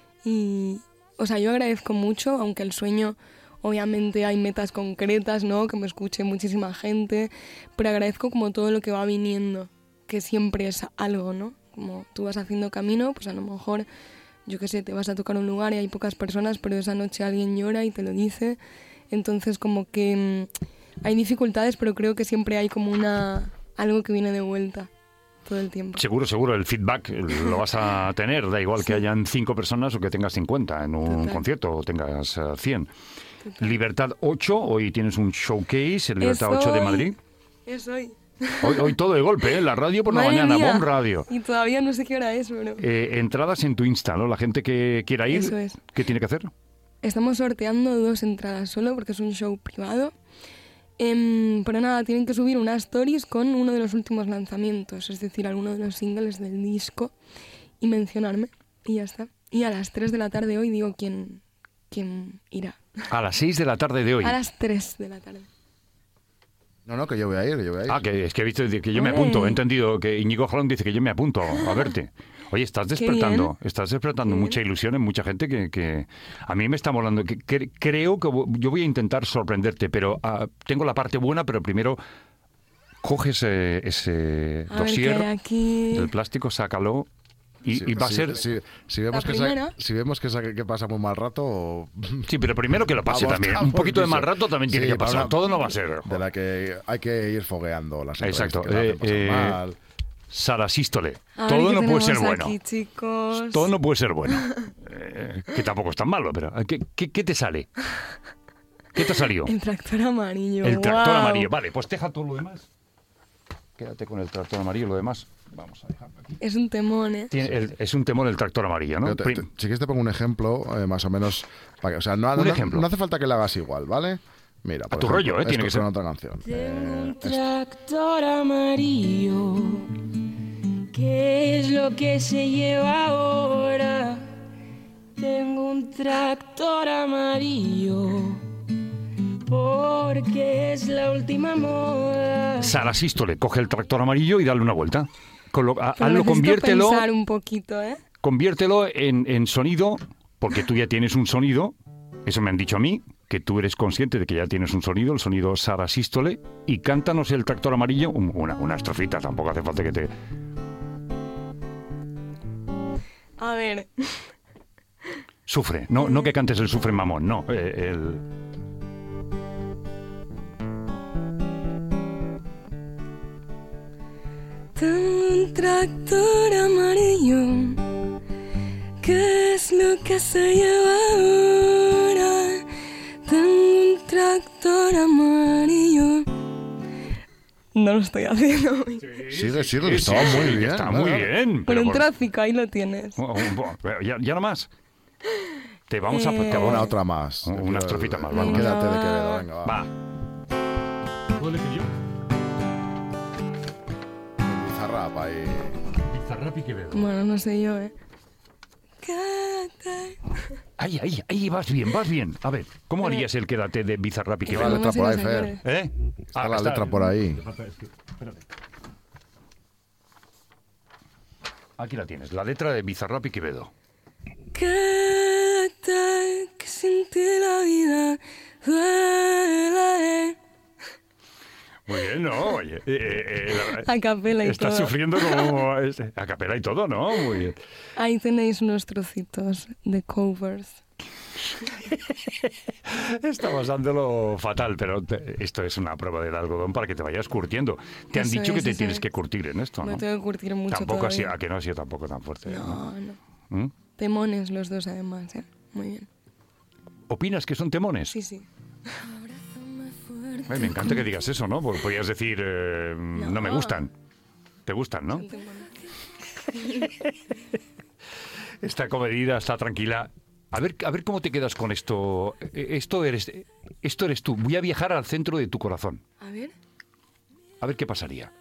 Y, o sea, yo agradezco mucho, aunque el sueño, obviamente hay metas concretas, ¿no? Que me escuche muchísima gente, pero agradezco como todo lo que va viniendo, que siempre es algo, ¿no? Como tú vas haciendo camino, pues a lo mejor, yo qué sé, te vas a tocar un lugar y hay pocas personas, pero esa noche alguien llora y te lo dice. Entonces como que mmm, hay dificultades, pero creo que siempre hay como una algo que viene de vuelta todo el tiempo. Seguro, seguro, el feedback lo vas a tener, da igual sí. que hayan cinco personas o que tengas cincuenta en un Total. concierto o tengas uh, cien. Total. Libertad ocho, hoy tienes un showcase, el Libertad ocho de Madrid. Es hoy. Hoy, hoy todo de golpe, ¿eh? La radio por la Madre mañana, mía. Bomb Radio. Y todavía no sé qué hora es, pero... Eh, entradas en tu Insta, ¿no? La gente que quiera ir, Eso es. ¿qué tiene que hacer? Estamos sorteando dos entradas solo porque es un show privado. Eh, pero nada, tienen que subir unas stories con uno de los últimos lanzamientos, es decir, alguno de los singles del disco y mencionarme y ya está. Y a las tres de la tarde hoy digo quién, quién irá. A las seis de la tarde de hoy. A las tres de la tarde. No, no, que yo voy a ir, que yo voy a ir. Ah, que es que he visto que yo me apunto, he entendido que Íñigo Jalón dice que yo me apunto a verte. Oye, estás despertando, estás despertando mucha ilusión en mucha gente que, que a mí me está molando. Que, que, creo que yo voy a intentar sorprenderte, pero uh, tengo la parte buena, pero primero coge ese, ese dossier aquí... del plástico, sácalo y, sí, y va sí, a ser... Sí, si vemos, que, sa- si vemos que, sa- que pasa muy mal rato... O... Sí, pero primero que lo pase vamos, también. vamos, Un poquito de piso. mal rato también tiene sí, que pasar. una, Todo no va a ser. De la que hay que ir fogueando las Exacto. Que Eh, eh, mal. Sara Sístole. A Todo ver, no puede ser aquí, bueno. Chicos? Todo no puede ser bueno. Eh, que tampoco es tan malo, pero ¿qué, qué, qué te sale? ¿Qué te ha salido? El tractor amarillo. El tractor wow. amarillo. Vale, pues deja todo lo demás. Quédate con el tractor amarillo, lo demás. Vamos a dejarlo aquí. Es un temón, ¿eh? Tiene el, es un temón el tractor amarillo, ¿no? Te, te, si quieres te pongo un ejemplo, eh, más o menos. Para que, o sea, no, un no, ejemplo. No hace falta que lo hagas igual, ¿vale? Mira, por a tu ejemplo, rollo, ¿eh? Tiene que ser otra canción. Tengo Eh, un tractor amarillo. ¿Qué es lo que se lleva ahora? Tengo un tractor amarillo porque es la última moda. Sara Sístole, coge el tractor amarillo y dale una vuelta. Colo- a, Pero hazlo, necesito conviértelo, pensar un poquito, ¿eh? conviértelo en, en sonido, porque tú ya tienes un sonido. Eso me han dicho a mí, que tú eres consciente de que ya tienes un sonido, el sonido Sara Sístole, y cántanos el tractor amarillo, una, una estrofita, tampoco hace falta que te... A ver. Sufre, no, no que cantes el sufre mamón, no, eh, el... Tengo un tractor amarillo. ¿Qué es lo que se lleva ahora? Tengo un tractor amarillo. No lo estoy haciendo. Sigue, sigue, que sí, estaba sí, muy que bien. está ¿no? muy bien. Pero en por- tráfico, ahí lo tienes. Oh, oh, oh, ya, ya no más. Te vamos a... Eh, te vamos Una a- otra más. Una Quiero- estrofita más, Venga, vamos. Quédate de Quevedo, venga, va. Va. ¿Puedo elegir yo? Bizarrap ahí. Bizarrap y Quevedo. Bueno, no sé yo, ¿eh? Quédate. Ahí, ahí, ahí vas bien, vas bien. A ver, ¿cómo harías el quédate de Bizarrap y Está la Quevedo? letra por ahí, Vamos a ir a Fer. sacar. ¿Eh? Está Ah, la letra por ahí. Es que- espérate. Aquí la tienes, la letra de Bizarrap y Quevedo. Quédate, que sin ti la vida duele. Muy bien, ¿no? Oye, eh, eh, eh, a capela y estás todo. sufriendo como... A capela y todo, ¿no? Muy bien. Ahí tenéis unos trocitos de covers. Estamos dándolo fatal, pero te, esto es una prueba del algodón para que te vayas curtiendo. Te han Eso dicho es, que te eso tienes es. que curtir en esto, ¿no? Me tengo que curtir mucho Tampoco ha todavía. sido, a que no ha sido tampoco tan fuerte. No, ¿no? no. ¿Mm? Temones los dos, además, ¿eh? Muy bien. ¿Opinas que son temones? Sí, sí. Ay, me encanta que digas eso, ¿no? Porque podrías decir, eh, no. no me gustan. ¿Te gustan, no? Son temones. Está comedida, está tranquila. A ver, a ver cómo te quedas con esto. Esto eres, esto eres tú. Voy a viajar al centro de tu corazón. A ver. A ver qué pasaría.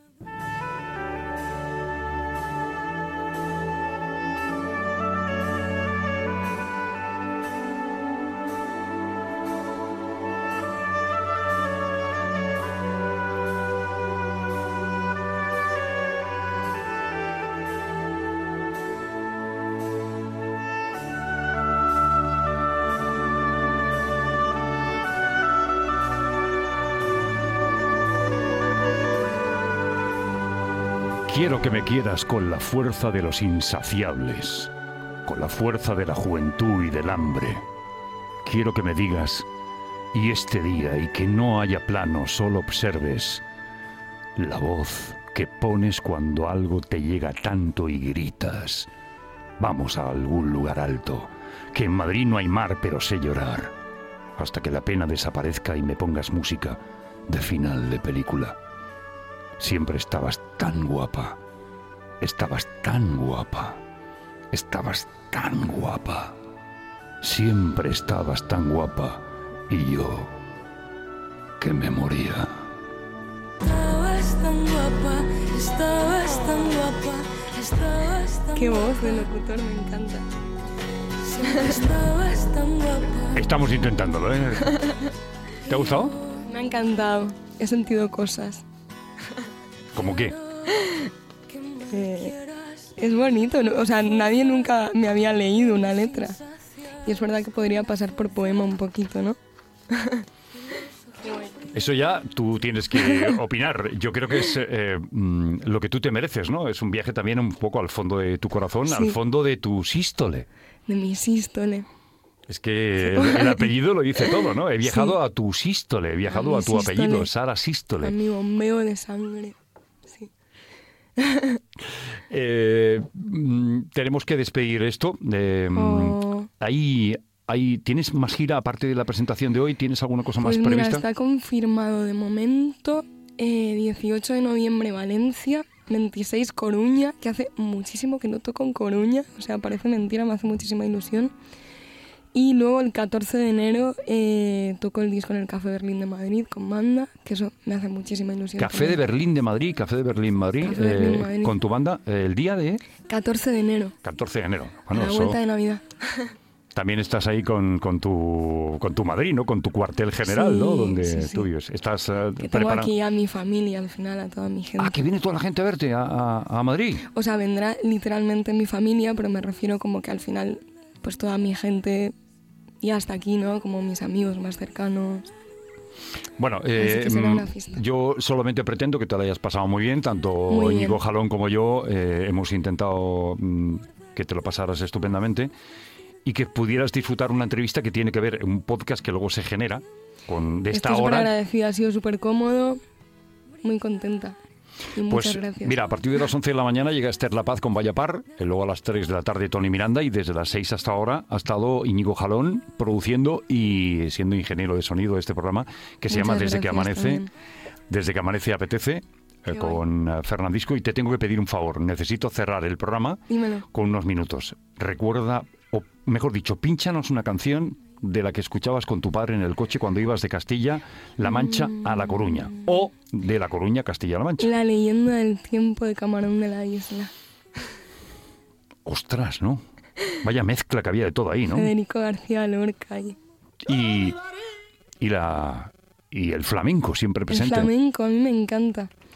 Quiero que me quieras con la fuerza de los insaciables, con la fuerza de la juventud y del hambre. Quiero que me digas, y este día, y que no haya plano, solo observes la voz que pones cuando algo te llega tanto y gritas. Vamos a algún lugar alto, que en Madrid no hay mar, pero sé llorar, hasta que la pena desaparezca y me pongas música de final de película. Siempre estabas tan guapa, estabas tan guapa, estabas tan guapa, siempre estabas tan guapa y yo que me moría. Estabas tan guapa, estabas tan guapa, estabas tan Qué voz de locutor, me encanta. Siempre estabas tan guapa. Estamos intentándolo, ¿eh? ¿Te ha gustado? Me ha encantado. He sentido cosas. ¿Cómo qué? Eh, es bonito, ¿no? O sea, nadie nunca me había leído una letra. Y es verdad que podría pasar por poema un poquito, ¿no? Eso ya tú tienes que opinar. Yo creo que es eh, mm, lo que tú te mereces, ¿no? Es un viaje también un poco al fondo de tu corazón, Sí. al fondo de tu sístole. De mi sístole. Es que el, el apellido lo dice todo, ¿no? He viajado Sí. a tu sístole, he viajado A a, mi tu sístole. apellido, Sara Sístole. A mi bombeo de sangre. Sí. Eh, mm, tenemos que despedir esto. Eh, Oh. ahí, ahí, ¿tienes más gira aparte de la presentación de hoy? ¿Tienes alguna cosa Pues más mira, prevista? está confirmado de momento eh, dieciocho de noviembre Valencia, veintiséis Coruña, que hace muchísimo que no toco en Coruña, o sea, parece mentira, me hace muchísima ilusión. Y luego el catorce de enero eh, toco el disco en el Café Berlín de Madrid con banda, que eso me hace muchísima ilusión. Café de también. Berlín de Madrid, Café de Berlín Madrid, Café de Berlín, eh, Madrid. con tu banda, eh, el día de catorce de enero, catorce de enero. a Bueno, la eso- vuelta de Navidad. También estás ahí con, con tu con tu Madrid, ¿no? Con tu cuartel general, Sí, ¿no? Donde sí, sí. tú vives. Estás eh, Que tengo preparando. aquí a mi familia al final, a toda mi gente. Ah, que viene toda la gente a verte a, a- a Madrid. O sea, vendrá literalmente mi familia, pero me refiero como que al final, pues toda mi gente y hasta aquí, ¿no? Como mis amigos más cercanos. Bueno, Así eh, que será mm, una fiesta. yo solamente pretendo que te lo hayas pasado muy bien. Tanto Muy Íñigo bien. Jalón como yo eh, hemos intentado mm, que te lo pasaras estupendamente y que pudieras disfrutar una entrevista que tiene que ver, un podcast que luego se genera con de esta Estoy súper hora. agradecida, ha sido súper cómodo, muy contenta. Y muchas Pues gracias. mira, a partir de las once de la mañana llega Esther La Paz con Vaya Par, eh, luego a las tres de la tarde Tony Miranda y desde las seis hasta ahora ha estado Íñigo Jalón produciendo y siendo ingeniero de sonido de este programa que se Muchas llama Desde que gracias amanece, también. Desde que amanece apetece, eh, Qué con eh, Fernandisco, y te tengo que pedir un favor, necesito cerrar el programa Dímelo. con unos minutos. Recuerda, o mejor dicho, pínchanos una canción de la que escuchabas con tu padre en el coche cuando ibas de Castilla-La Mancha a La Coruña, o de La Coruña a Castilla-La Mancha. La leyenda del tiempo de Camarón de la Isla. Ostras, ¿no? Vaya mezcla que había de todo ahí, ¿no? Federico García Lorca. Y Y, y, la, y el flamenco siempre el presente. flamenco, a mí me encanta.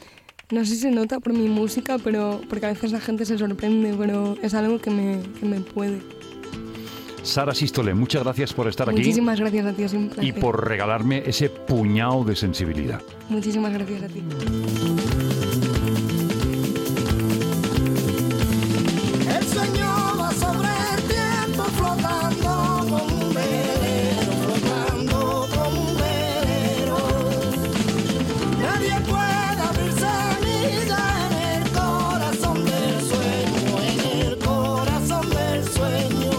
No sé si se nota por mi música, pero porque a veces la gente se sorprende, pero es algo que me, que me puede. Sara Sístole, muchas gracias por estar aquí. Muchísimas gracias a ti, es un placer. Y por regalarme ese puñado de sensibilidad. Muchísimas gracias a ti. El sueño va sobre el tiempo flotando como un velero, flotando como un velero. Nadie puede abrir semilla en el corazón del sueño, en el corazón del sueño.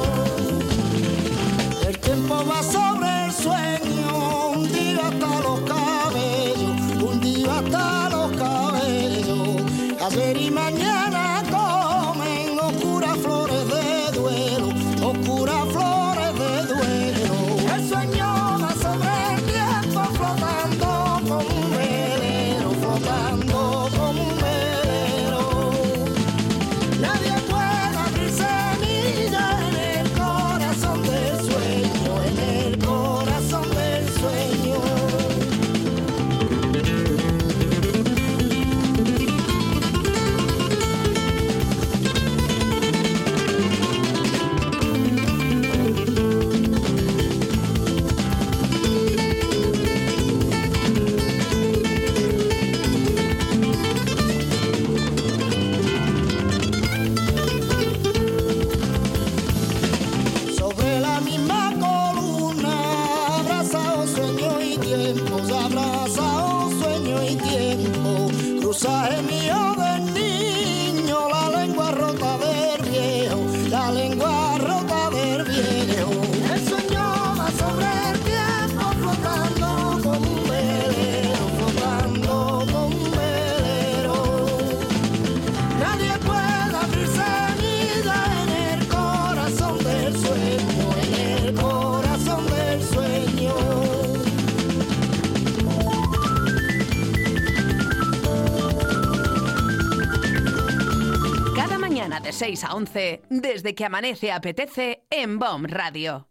El tiempo va sobre el sueño, un día hasta los cabellos, un día hasta los cabellos. Ayer y mañana comen oscuras flores de duelo, oscuras flores de duelo. El sueño va sobre el tiempo flotando como un velero, flotando como un velero. Nadie puede abrir semilla en el corazón del sueño, en el corazón del sueño. Sobre la misma columna, abrazados sueño y tiempos, abrazados sueño y tiempo. Cruzaje mío del niño, la lengua rota del viejo, la lengua rota del viejo. El sueño va sobre el tiempo flotando como un velero, flotando como un velero. Nadie puede abrir semilla en el corazón del sueño, en el corazón del sueño. Cada mañana de seis a once, desde que amanece apetece en B O M Radio.